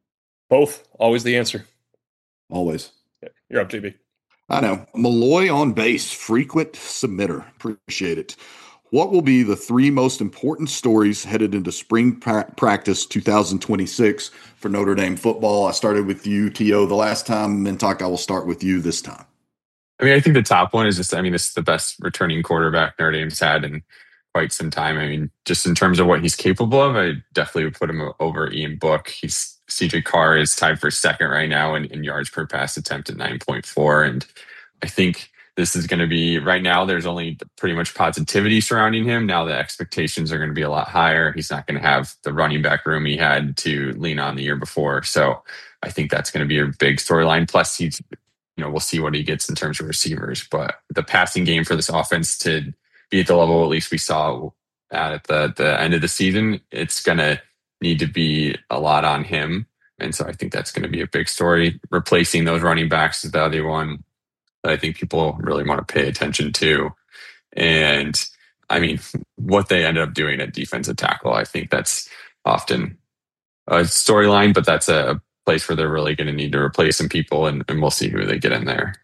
Both, always the answer. Always. Yeah, you're up, J B. I know. Malloy on base, frequent submitter. Appreciate it. What will be the three most important stories headed into spring pra- practice two thousand twenty-six for Notre Dame football? I started with you, T O, the last time. Mintock, I will start with you this time. I mean, I think the top one is just, I mean, this is the best returning quarterback Notre Dame's had in quite some time. I mean, just in terms of what he's capable of, I definitely would put him over Ian Book. He's C J Carr is tied for second right now in, in yards per pass attempt at nine point four. And I think this is going to be, right now, there's only pretty much positivity surrounding him. Now the expectations are going to be a lot higher. He's not going to have the running back room he had to lean on the year before. So I think that's going to be a big storyline. Plus, he's, you know, we'll see what he gets in terms of receivers. But the passing game for this offense to be at the level at least we saw at, at the, the end of the season, it's going to need to be a lot on him. And so I think that's going to be a big story. Replacing those running backs is the other one that I think people really want to pay attention to. And I mean, what they ended up doing at defensive tackle, I think that's often a storyline, but that's a place where they're really going to need to replace some people, and, and we'll see who they get in there.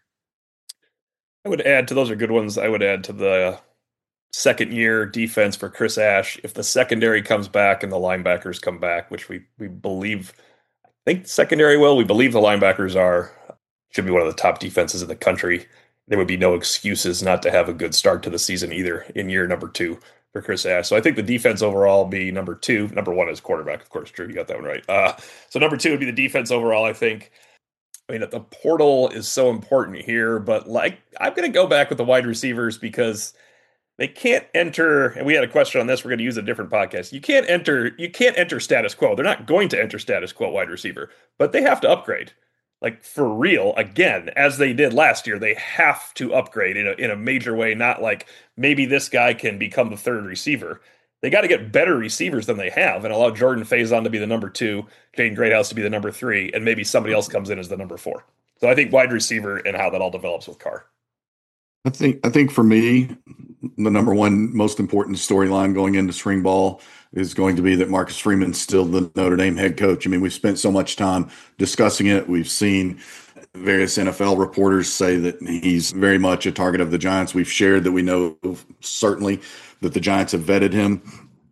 I would add to those are good ones. I would add to the second year defense for Chris Ash. If the secondary comes back and the linebackers come back, which we, we believe, I think the secondary will, we believe the linebackers are, should be one of the top defenses in the country. There would be no excuses not to have a good start to the season either in year number two for Chris Ash. So I think the defense overall be number two. Number one is quarterback, of course. Drew, you got that one right. Uh, so number two would be the defense overall, I think. I mean, the portal is so important here, but like I'm going to go back with the wide receivers because they can't enter. And we had a question on this. We're going to use a different podcast. You can't enter. You can't enter status quo. They're not going to enter status quo wide receiver, but they have to upgrade. Like for real, again, as they did last year, they have to upgrade in a in a major way. Not like maybe this guy can become the third receiver. They got to get better receivers than they have and allow Jordan Faison to be the number two, Jaden Greathouse to be the number three, and maybe somebody else comes in as the number four. So I think wide receiver and how that all develops with Carr. I think I think for me, the number one most important storyline going into spring ball is going to be that Marcus Freeman's still the Notre Dame head coach. I mean, we've spent so much time discussing it. We've seen various N F L reporters say that he's very much a target of the Giants. We've shared that we know certainly that the Giants have vetted him.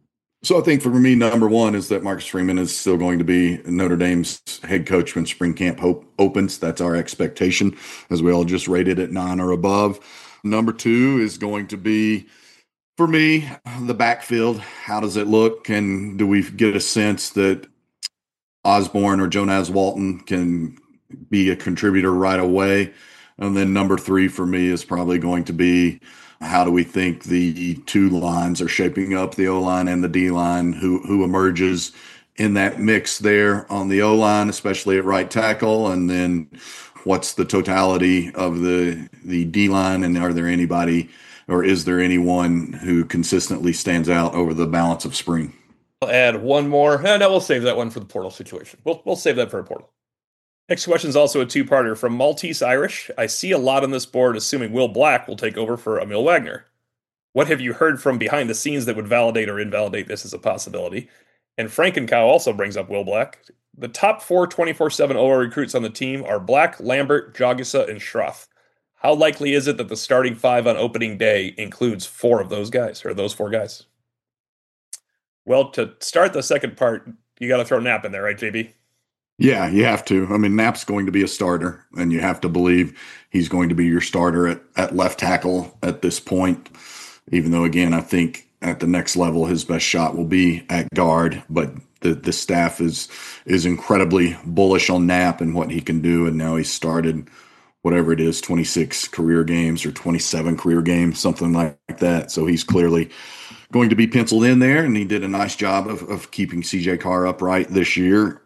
So I think for me, number one is that Marcus Freeman is still going to be Notre Dame's head coach when spring camp hope opens. That's our expectation, as we all just rated at nine or above. Number two is going to be, for me, the backfield. How does it look? And do we get a sense that Osborne or Jonas Walton can be a contributor right away? And then number three for me is probably going to be, how do we think the two lines are shaping up, the O-line and the D-line, who who emerges in that mix there on the O-line, especially at right tackle, and then what's the totality of the the D-line, and are there anybody or is there anyone who consistently stands out over the balance of spring? I'll add one more. No, no, we'll save that one for the portal situation. We'll we'll save that for a portal. Next question is also a two-parter from Maltese Irish. I see a lot on this board assuming Will Black will take over for Emil Wagner. What have you heard from behind the scenes that would validate or invalidate this as a possibility? And Frankencow also brings up Will Black. The top four twenty-four seven O R recruits on the team are Black, Lambert, Jagisa, and Schroth. How likely is it that the starting five on opening day includes four of those guys, or those four guys? Well, to start the second part, you got to throw Knapp in there, right, J B? Yeah, you have to. I mean, Knapp's going to be a starter, and you have to believe he's going to be your starter at, at left tackle at this point, even though, again, I think at the next level his best shot will be at guard. But the, the staff is is incredibly bullish on Knapp and what he can do, and now he's started whatever it is, twenty-six career games or twenty-seven career games, something like that. So he's clearly going to be penciled in there, and he did a nice job of, of keeping C J Carr upright this year.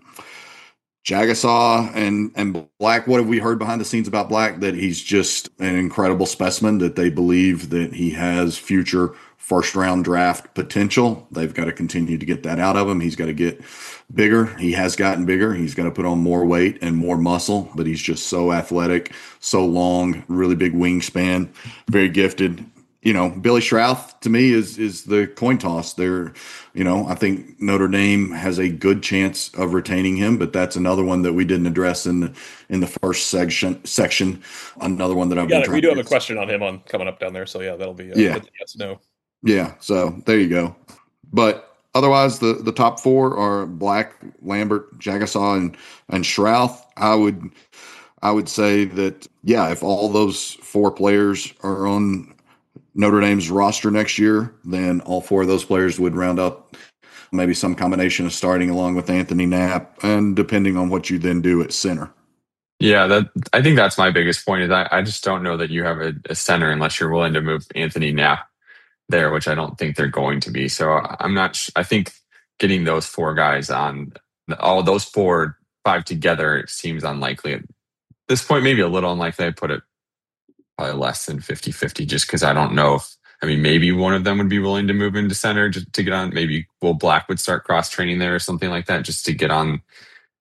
Jagasaw and and Black, what have we heard behind the scenes about Black? That he's just an incredible specimen, that they believe that he has future first round draft potential. They've got to continue to get that out of him. He's got to get bigger. He has gotten bigger. He's got to put on more weight and more muscle, but he's just so athletic, so long, really big wingspan, very gifted. You know, Billy Schrauth to me is is the coin toss. There, you know, I think Notre Dame has a good chance of retaining him, but that's another one that we didn't address in the in the first section. Section, another one that I've been. We do have a question on him on coming up down there, so yeah, that'll be a, yeah, yes, no, yeah. So there you go. But otherwise, the the top four are Black, Lambert, Jagasaw, and and Schrauth. I would I would say that yeah, if all those four players are on Notre Dame's roster next year, then all four of those players would round up maybe some combination of starting along with Anthony Knapp, and depending on what you then do at center. Yeah, that I think that's my biggest point is I, I just don't know that you have a, a center unless you're willing to move Anthony Knapp there, which I don't think they're going to be. So I'm not sh- I think getting those four guys on, all those four, five together, it seems unlikely. At this point, maybe a little unlikely. I put it probably less than fifty-fifty just because I don't know if, I mean, maybe one of them would be willing to move into center just to get on. Maybe Will Black would start cross-training there or something like that just to get on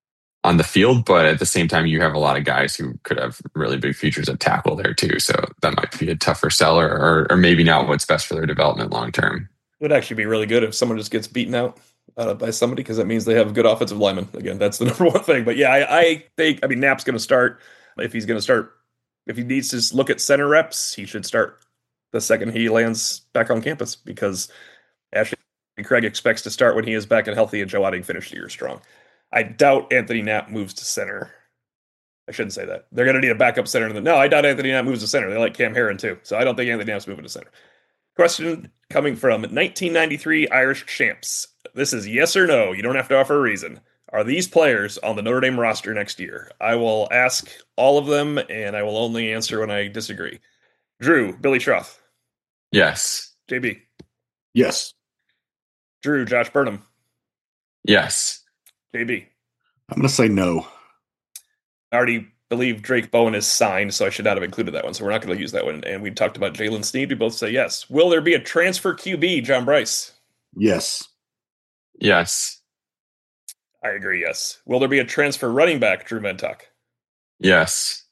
on the field, but at the same time, you have a lot of guys who could have really big futures at tackle there too. So that might be a tougher seller, or, or maybe not what's best for their development long term. It would actually be really good if someone just gets beaten out uh, by somebody, because that means they have good offensive linemen. Again, that's the number one thing. But yeah, I, I think, I mean, Knapp's going to start. If he's going to start, if he needs to look at center reps, he should start the second he lands back on campus, because Ashley Craig expects to start when he is back and healthy, and Joe Otting finished the year strong. I doubt Anthony Knapp moves to center. I shouldn't say that. They're going to need a backup center. In the, no, I doubt Anthony Knapp moves to center. They like Cam Herron too. So I don't think Anthony Knapp's moving to center. Question coming from nineteen ninety-three Irish Champs. This is yes or no. You don't have to offer a reason. Are these players on the Notre Dame roster next year? I will ask all of them, and I will only answer when I disagree. Drew, Billy Schroth. Yes. J B. Yes. Drew, Josh Burnham. Yes. J B. I'm going to say no. I already believe Drake Bowen is signed, so I should not have included that one. So we're not going to use that one. And we talked about Jalen Sneed. We both say yes. Will there be a transfer Q B, John Bryce? Yes. Yes. I agree, yes. Will there be a transfer running back, Drew Mentuck? Yes.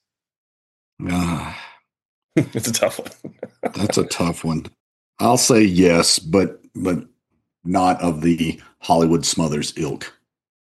Uh, It's a tough one. That's a tough one. I'll say yes, but but not of the Hollywood Smothers ilk.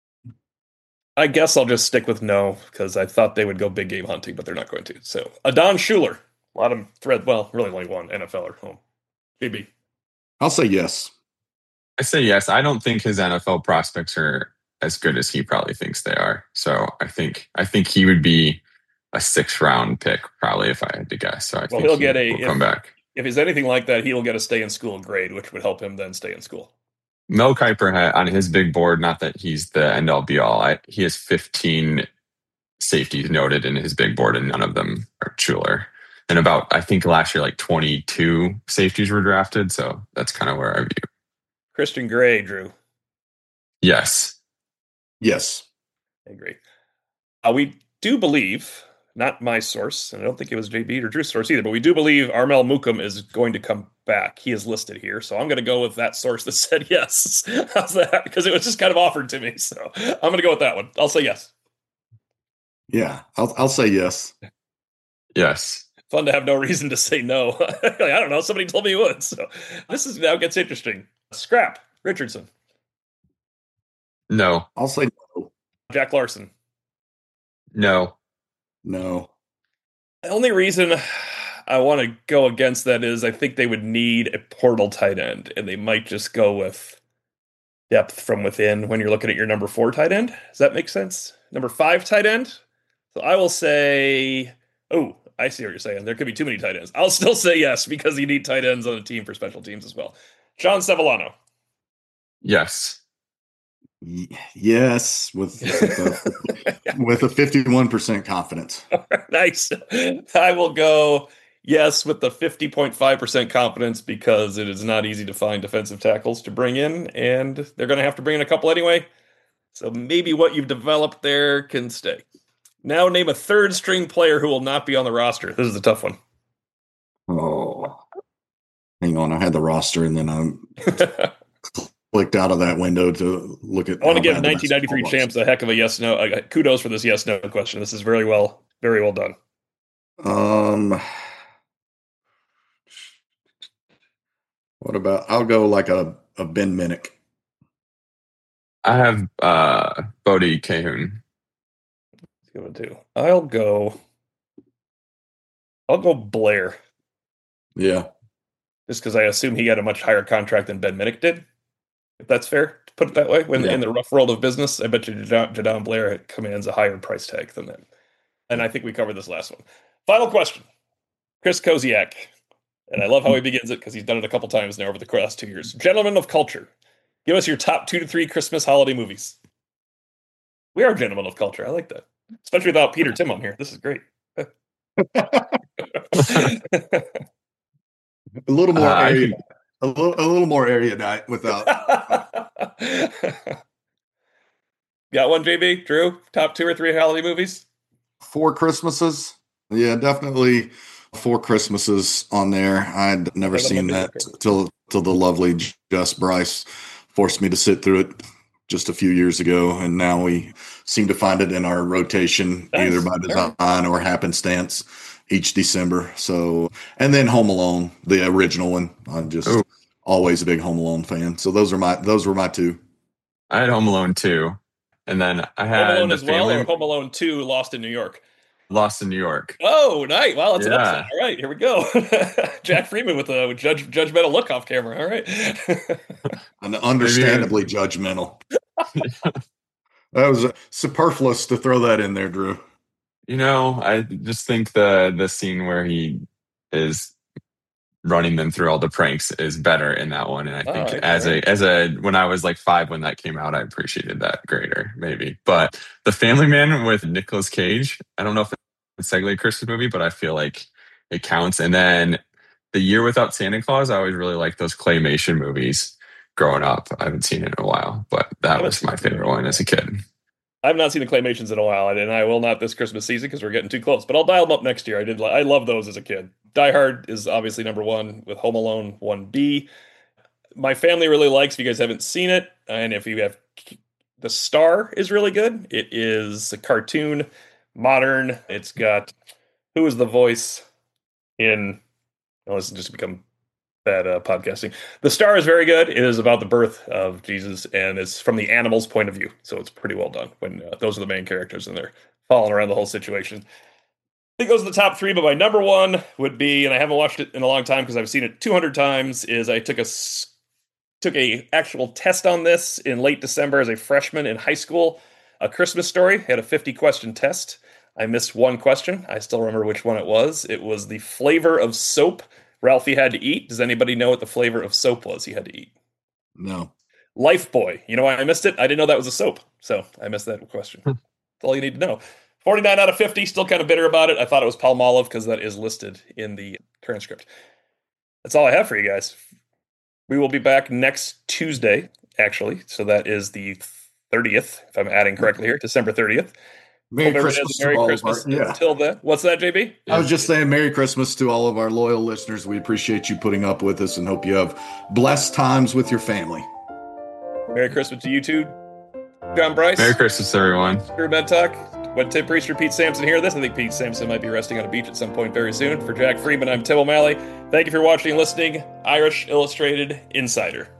I guess I'll just stick with no, because I thought they would go big game hunting, but they're not going to. So, Adon Schuler. A lot of thread. Well, really only one N F L er home. J B. I'll say yes. I say yes. I don't think his N F L prospects are as good as he probably thinks they are. So I think I think he would be a sixth round pick probably if I had to guess. So I well, think he'll he get a will if, come back. If he's anything like that, he'll get a stay in school grade, which would help him then stay in school. Mel Kiper had on his big board, not that he's the end all be all. I, he has fifteen safeties noted in his big board, and none of them are Schuler. And about, I think last year, like twenty-two safeties were drafted. So that's kind of where I view. Christian Gray, Drew. Yes. Yes. I agree. Uh, we do believe, not my source, and I don't think it was J B or Drew's source either, but we do believe Armel Mukum is going to come back. He is listed here. So I'm going to go with that source that said yes. How's that? Because it was just kind of offered to me. So I'm going to go with that one. I'll say yes. Yeah, I'll I'll say yes. Yes. Fun to have no reason to say no. I don't know. Somebody told me you would. So this is now gets interesting. Scrap Richardson. No. I'll say no. Jack Larson. No. No. The only reason I want to go against that is I think they would need a portal tight end, and they might just go with depth from within when you're looking at your number four tight end. Does that make sense? Number five tight end? So I will say, oh, I see what you're saying. There could be too many tight ends. I'll still say yes, because you need tight ends on a team for special teams as well. John Sevillano. Yes. Y- yes, with with a, with a fifty-one percent confidence. Nice. I will go yes with the fifty point five percent confidence, because it is not easy to find defensive tackles to bring in, and they're going to have to bring in a couple anyway. So maybe what you've developed there can stay. Now name a third string player who will not be on the roster. This is a tough one. Oh, hang on. I had the roster, and then I clicked out of that window to look at. I want to give nineteen ninety-three champs a heck of a yes no. Uh, kudos for this yes no question. This is very well, very well done. Um, what about? I'll go like a, a Ben Minnick. I have uh, Bodie Cahoon. Let's go with two. I'll go. I'll go Blair. Yeah. Just because I assume he had a much higher contract than Ben Minnick did. If that's fair to put it that way. When yeah. in the rough world of business, I bet you Jadon, Jadon Blair commands a higher price tag than them. And I think we covered this last one. Final question. Chris Koziak. And I love how he begins it, because he's done it a couple times now over the last two years. Gentlemen of culture. Give us your top two to three Christmas holiday movies. We are gentlemen of culture. I like that. Especially without Peter Tim on here. This is great. a little more uh, area, a little, a little more area night without. Got one, J B? Drew? Top two or three holiday movies? Four Christmases. Yeah, definitely Four Christmases on there. I'd never seen that till till the lovely Just Bryce forced me to sit through it just a few years ago, and now we seem to find it in our rotation, nice. Either by design right. or happenstance each December. So, and then Home Alone, the original one. I'm just Ooh. always a big Home Alone fan. So those are my those were my two. I had Home Alone two, and then I had Home Alone the as well, family... or Home Alone two, Lost in New York. Lost in New York. Oh, nice. Wow, that's yeah. an upset. All right, here we go. Jack Freeman with a judge, judgmental look off camera. All right. And understandably judgmental. That was superfluous to throw that in there, Drew. You know, I just think the the scene where he is running them through all the pranks is better in that one. And I think right, as right. a as a when I was like five when that came out, I appreciated that greater, maybe. But The Family Man with Nicolas Cage, I don't know if it's technically a Christmas movie, but I feel like it counts. And then The Year Without Santa Claus, I always really liked those claymation movies growing up. I haven't seen it in a while, but that was my favorite one as a kid. I've not seen the claymations in a while, and I will not this Christmas season because we're getting too close. But I'll dial them up next year. I did. I love those as a kid. Die Hard is obviously number one, with Home Alone one B. My family really likes, if you guys haven't seen it, and if you have, The Star is really good. It is a cartoon, modern. It's got, who is the voice in, well, this has just become bad uh, podcasting. The Star is very good. It is about the birth of Jesus, and it's from the animal's point of view. So it's pretty well done when uh, those are the main characters and they're following around the whole situation. I think those are the top three, but my number one would be, and I haven't watched it in a long time because I've seen it two hundred times, is I took a took a actual test on this in late December as a freshman in high school. A Christmas Story had a fifty question test. I missed one question. I still remember which one it was. It was the flavor of soap Ralphie had to eat. Does anybody know what the flavor of soap was he had to eat? No. Lifebuoy. You know why I missed it? I didn't know that was a soap. So I missed that question. That's all you need to know. forty-nine out of fifty, still kind of bitter about it. I thought it was Palmolive because that is listed in the transcript. That's all I have for you guys. We will be back next Tuesday, actually. So that is the thirtieth, if I'm adding correctly here, December thirtieth. Merry Hope Christmas. Merry Christmas our, yeah. Until then. What's that, J B? I was just saying Merry Christmas to all of our loyal listeners. We appreciate you putting up with us and hope you have blessed times with your family. Merry Christmas to you too, John Bryce. Merry Christmas, everyone. Screw Med Talk. When Tim Priester, Pete Sampson hear this, I think Pete Sampson might be resting on a beach at some point very soon. For Jack Freeman, I'm Tim O'Malley. Thank you for watching and listening. Irish Illustrated Insider.